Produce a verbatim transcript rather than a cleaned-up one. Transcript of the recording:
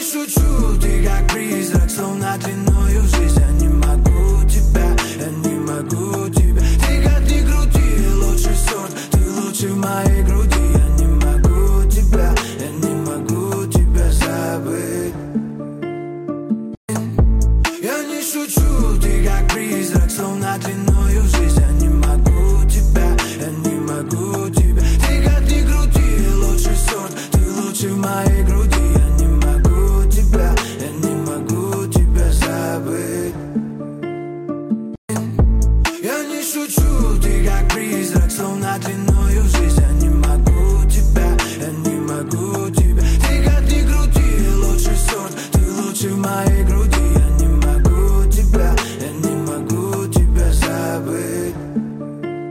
шучу, ты как призрак, словно длиною жизнь. Я не могу тебя, я не могу тебя. Ты как ни крути, лучший сорт, ты лучше в моей